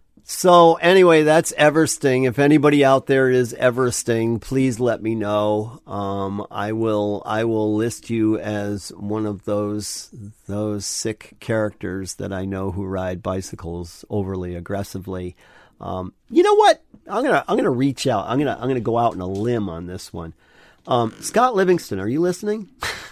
So anyway, that's Everesting. If anybody out there is Everesting, please let me know. Um, I will I will list you as one of those those sick characters that I know who ride bicycles overly aggressively. Um, you know what? I'm gonna I'm gonna reach out. I'm gonna I'm gonna go out on a limb on this one. Um, Scott Livingston, are you listening?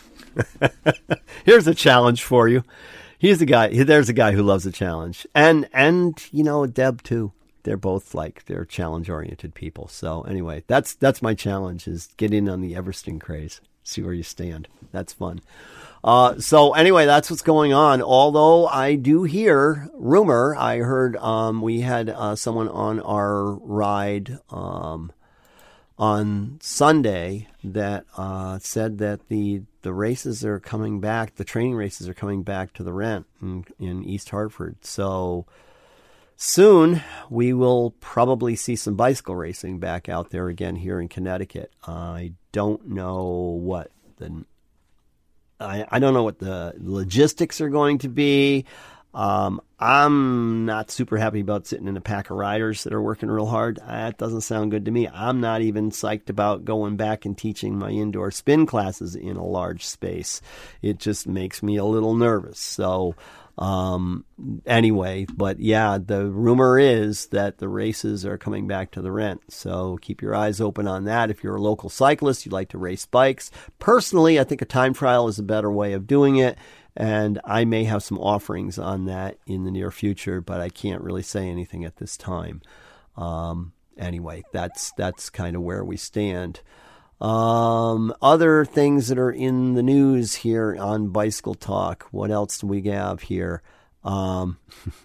Here's a challenge for you. He's a guy. There's a guy who loves a challenge, and and you know Deb too. They're both like they're challenge oriented people. So anyway, that's that's my challenge: is get in on the Everesting craze, see where you stand. That's fun. Uh, so anyway, that's what's going on. Although I do hear rumor, I heard um, we had uh, someone on our ride um, on Sunday that uh, said that the the races are coming back. The training races are coming back to the Rent in, in East Hartford. So soon we will probably see some bicycle racing back out there again here in Connecticut. I don't know what the I, I don't know what the logistics are going to be. Um, I'm not super happy about sitting in a pack of riders that are working real hard. That doesn't sound good to me. I'm not even psyched about going back and teaching my indoor spin classes in a large space. It just makes me a little nervous. So um, anyway, but yeah, the rumor is that the races are coming back to the rent. So keep your eyes open on that. If you're a local cyclist, you'd like to race bikes. Personally, I think a time trial is a better way of doing it. And I may have some offerings on that in the near future, but I can't really say anything at this time. Um, anyway, that's that's kind of where we stand. Um, other things that are in the news here on Bicycle Talk. What else do we have here? Um,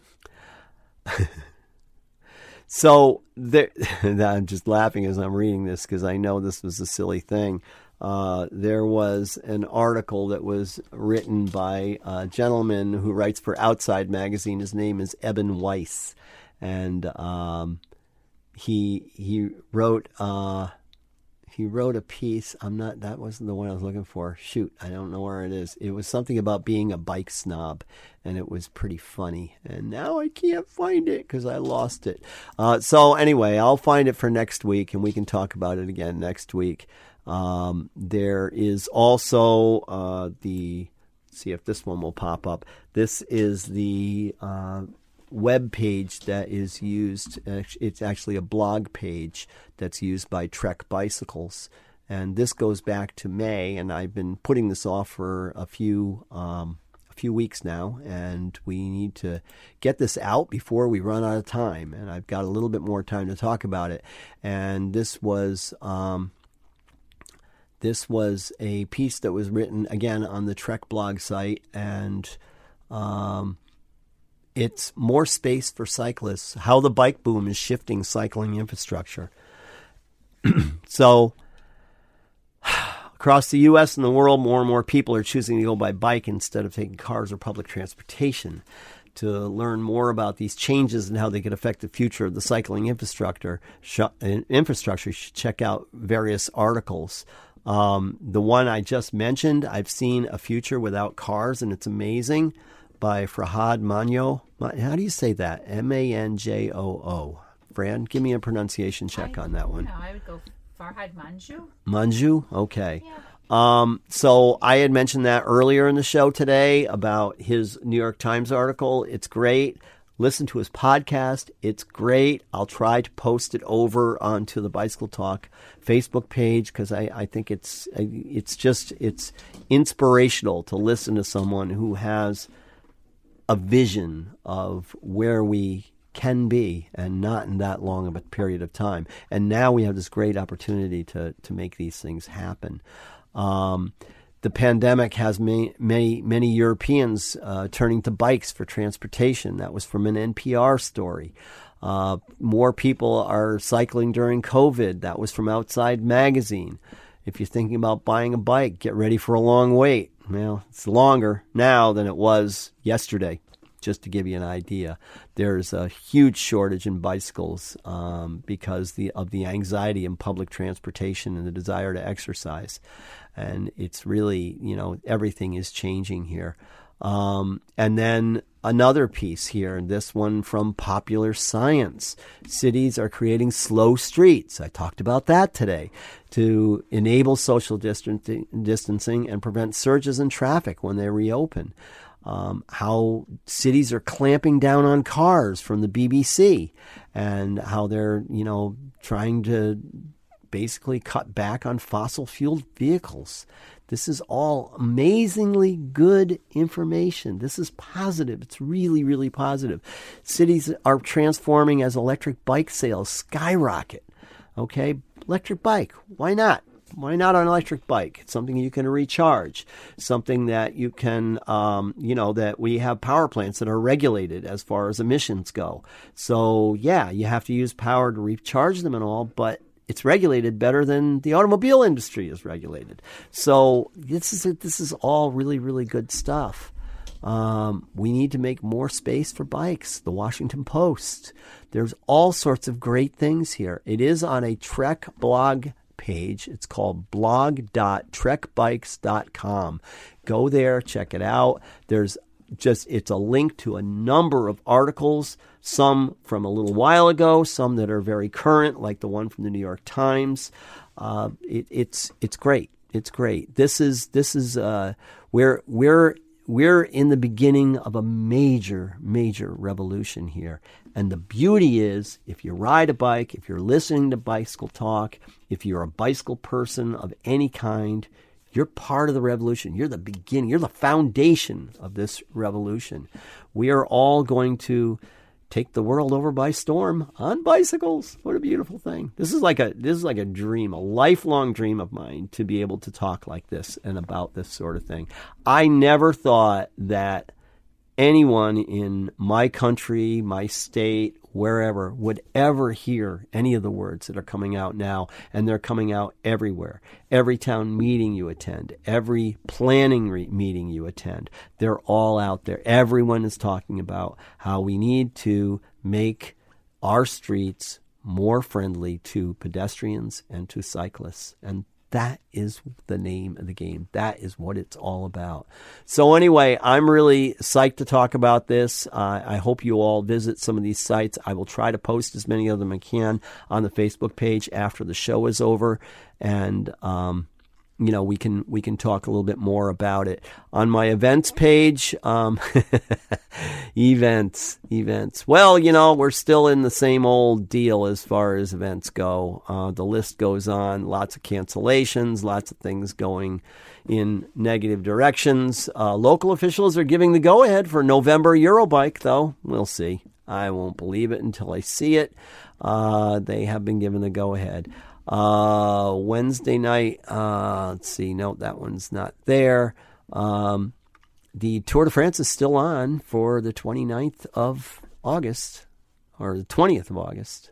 so there, I'm just laughing as I'm reading this because I know this was a silly thing. Uh, there was an article that was written by a gentleman who writes for Outside Magazine. His name is Eben Weiss, and um, he he wrote uh, he wrote a piece. I'm not. That wasn't the one I was looking for. Shoot, I don't know where it is. It was something about being a bike snob, and it was pretty funny. And now I can't find it because I lost it. Uh, so anyway, I'll find it for next week, and we can talk about it again next week. Um, there is also uh, the, let's see if this one will pop up. This is the uh, web page that is used. It's actually a blog page that's used by Trek Bicycles. And this goes back to May, and I've been putting this off for a few um, a few weeks now, and we need to get this out before we run out of time. And I've got a little bit more time to talk about it. And this was... Um, This was a piece that was written, again, on the Trek blog site, and um, it's more space for cyclists, how the bike boom is shifting cycling infrastructure. So across the U S and the world, more and more people are choosing to go by bike instead of taking cars or public transportation. To learn more about these changes and how they could affect the future of the cycling infrastructure, sh- infrastructure you should check out various articles. Um, the one I just mentioned, I've seen A Future Without Cars, and it's amazing, by Farhad Manjo. How do you say that? M A N J O O. Fran, give me a pronunciation check I, on that one. No, I would go Farhad Manju. Manju? Okay. Yeah. Um, so I had mentioned that earlier in the show today about his New York Times article. It's great. Listen to his podcast. It's great. I'll try to post it over onto the Bicycle Talk Facebook page because I, I think it's it's just it's inspirational to listen to someone who has a vision of where we can be and not in that long of a period of time. And now we have this great opportunity to to make these things happen. Um, The pandemic has many, many, many Europeans uh, turning to bikes for transportation. That was from an N P R story. Uh, more people are cycling during COVID. That was from Outside Magazine. If you're thinking about buying a bike, get ready for a long wait. Well, it's longer now than it was yesterday, just to give you an idea. There's a huge shortage in bicycles um, because the, of the anxiety in public transportation and the desire to exercise. And it's really, you know, everything is changing here. Um, and then another piece here, this one from Popular Science. Cities are creating slow streets. I talked about that today to enable social distancing and prevent surges in traffic when they reopen. Um, how cities are clamping down on cars from the B B C and how they're, you know, trying to basically cut back on fossil fueled vehicles. This is all amazingly good information. This is positive. It's really, really positive. Cities are transforming as electric bike sales skyrocket. Okay, electric bike, why not? Why not an electric bike? It's something you can recharge, something that you can, um, you know, that we have power plants that are regulated as far as emissions go. So, yeah, you have to use power to recharge them and all, but it's regulated better than the automobile industry is regulated. So this is this is all really, really good stuff. Um, we need to make more space for bikes. The Washington Post. There's all sorts of great things here. It is on a Trek blog page. It's called blog dot trek bikes dot com. Go there, check it out. There's just, it's a link to a number of articles, some from a little while ago, some that are very current, like the one from the New York Times. Uh, it, it's it's great. It's great. This is this is uh, we're we're we're in the beginning of a major major revolution here. And the beauty is, if you ride a bike, if you're listening to Bicycle Talk, if you're a bicycle person of any kind, you're part of the revolution. You're the beginning. You're the foundation of this revolution. We are all going to take the world over by storm on bicycles. What a beautiful thing. This is like a this is like a dream, a lifelong dream of mine, to be able to talk like this and about this sort of thing. I never thought that anyone in my country, my state, wherever, would ever hear any of the words that are coming out now, and they're coming out everywhere. Every town meeting you attend, every planning re- meeting you attend, they're all out there. Everyone is talking about how we need to make our streets more friendly to pedestrians and to cyclists. And that is the name of the game. That is what it's all about. So anyway, I'm really psyched to talk about this. Uh, I hope you all visit some of these sites. I will try to post as many of them as I can on the Facebook page after the show is over. And, um, you know, we can we can talk a little bit more about it. On my events page, um, events, events. Well, you know, we're still in the same old deal as far as events go. Uh, the list goes on. Lots of cancellations, lots of things going in negative directions. Uh, local officials are giving the go-ahead for November Eurobike, though. We'll see. I won't believe it until I see it. Uh, they have been given the go-ahead. Uh, Wednesday night, uh, let's see, no, that one's not there. Um, the Tour de France is still on for the twenty-ninth of August, or the twentieth of August.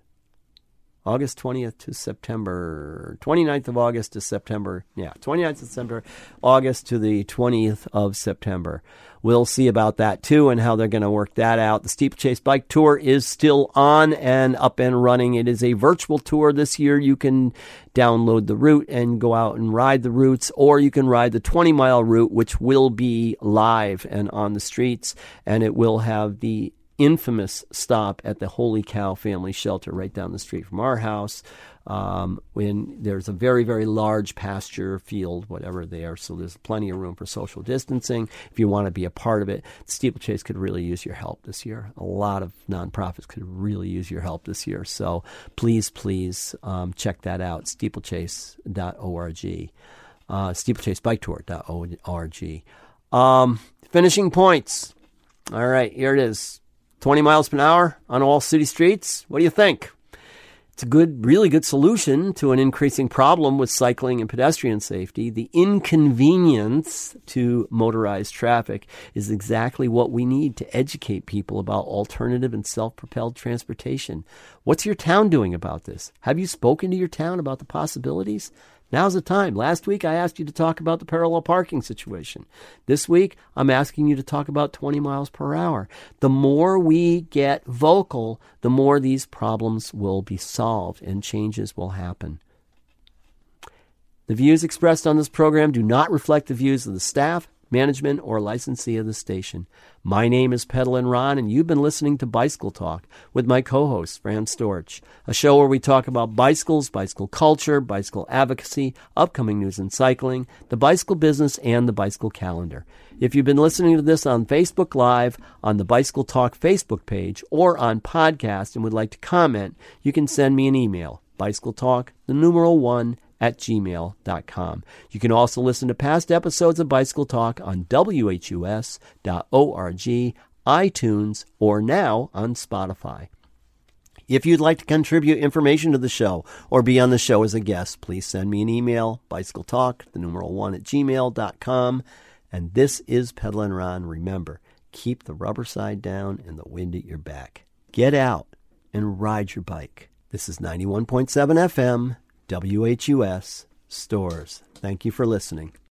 August twentieth to September, twenty-ninth of August to September, yeah, twenty-ninth of September, August to the twentieth of September. We'll see about that too and how they're going to work that out. The Steeplechase Bike Tour is still on and up and running. It is a virtual tour this year. You can download the route and go out and ride the routes, or you can ride the twenty-mile route, which will be live and on the streets, and it will have the infamous stop at the Holy Cow Family Shelter right down the street from our house. Um, when there's a very, very large pasture field, whatever they are, so there's plenty of room for social distancing. If you want to be a part of it, Steeplechase could really use your help this year. A lot of nonprofits could really use your help this year. So please, please um, check that out, steeplechase dot org, uh, steeplechase bike tour dot org. Um, finishing points. All right, here it is. twenty miles per hour on all city streets. What do you think? It's a good, really good solution to an increasing problem with cycling and pedestrian safety. The inconvenience to motorized traffic is exactly what we need to educate people about alternative and self-propelled transportation. What's your town doing about this? Have you spoken to your town about the possibilities? Now's the time. Last week, I asked you to talk about the parallel parking situation. This week, I'm asking you to talk about twenty miles per hour. The more we get vocal, the more these problems will be solved and changes will happen. The views expressed on this program do not reflect the views of the staff, management, or licensee of the station. My name is Pedalin' Ron, and you've been listening to Bicycle Talk with my co-host, Fran Storch, a show where we talk about bicycles, bicycle culture, bicycle advocacy, upcoming news in cycling, the bicycle business, and the bicycle calendar. If you've been listening to this on Facebook Live, on the Bicycle Talk Facebook page, or on podcast and would like to comment, you can send me an email, bicycletalk, the numeral one, at gmail dot com. You can also listen to past episodes of Bicycle Talk on W H U S dot org, iTunes, or now on Spotify. If you'd like to contribute information to the show or be on the show as a guest, please send me an email, bicycletalk, the numeral one, at gmail dot com. And this is Pedalin' Ron. Remember, keep the rubber side down and the wind at your back. Get out and ride your bike. This is ninety-one point seven F M, W H U S, Stores. Thank you for listening.